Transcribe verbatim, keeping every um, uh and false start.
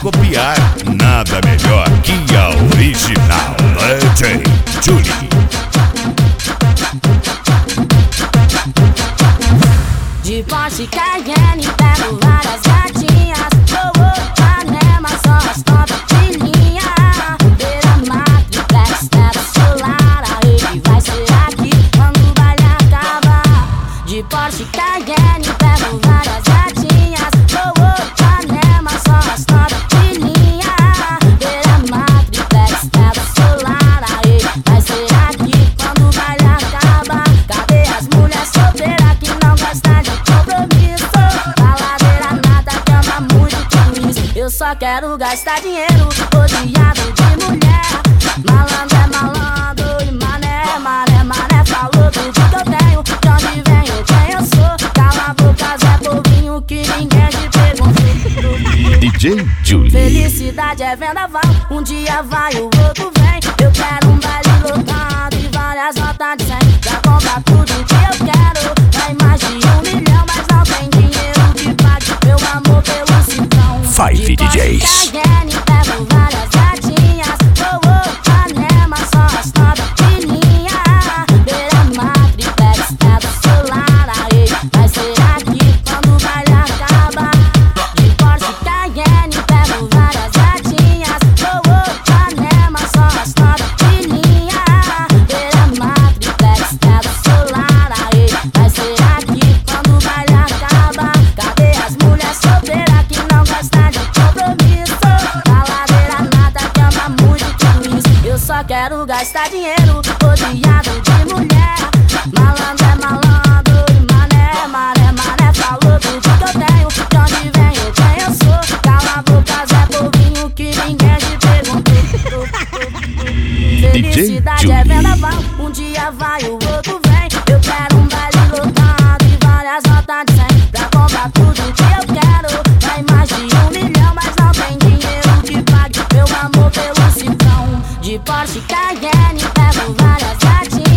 copiar. Nada melhor que a original D J Julie. De Porsche Cayenne pego várias gatinhas. Oh, oh, Panema, só as top de linha. Beira-mar, triplex, teto solar. A rede vai ser aqui quando o baile acaba. De Porsche Cayenne pego várias gatinhas. Oh, oh, Panema, só as top de linha. Beira-mar, triplex, teto solar. A rede vai ser aqui quando o baile acaba. Cadê as mulheres solteiras que não gostam de compromisso? Baladeira nada que ama muito com isso. Eu só quero gastar dinheiro rodeado de mulher. Malandro é malandro e mané é mané. Mané falou tudo que eu tenho, de onde venho, quem eu sou. Cala a boca, Zé Povinho, que ninguém te perguntou. D J Julie. Felicidade é vendaval, um dia vai, o outro vem. Eu quero um baile lotado e várias notas de cem. Pra comprar tudo que eu quero, vai mais de um milhão, mas não tem dinheiro que pague meu amor pelo cifrão. Five D Js. Cayenne, pego várias gatinhas. Oh, oh, Panema, só as top de linha. Beira-mar, triplex, teto solar. A rede vai ser aqui quando o baile acaba. De Porsche Cayenne, pego várias gatinhas. Oh, oh, Panema, só as top de linha. Beira-mar, triplex, teto solar. A rede vai ser aqui quando o baile acaba. Cadê as mulheres solteiras que não gostam de compromisso? Baladeira nada que ama muito com isso. Eu só quero gastar dinheiro rodeado de mulher. Malandro é malandro e mané é mané. Mané falou tudo que eu tenho, de onde venho, quem eu sou. Cala a boca, Zé Povinho, que ninguém te perguntou. Felicidade é vendaval, um dia vai, o outro vem. Eu quero um baile lotado e várias notas de cem. Pra comprar tudo que eu quero, vai mais de um milhão, mas não tem dinheiro que pague meu amor pelo cifrão. De Porsche Cayenne, pego várias gatinhas.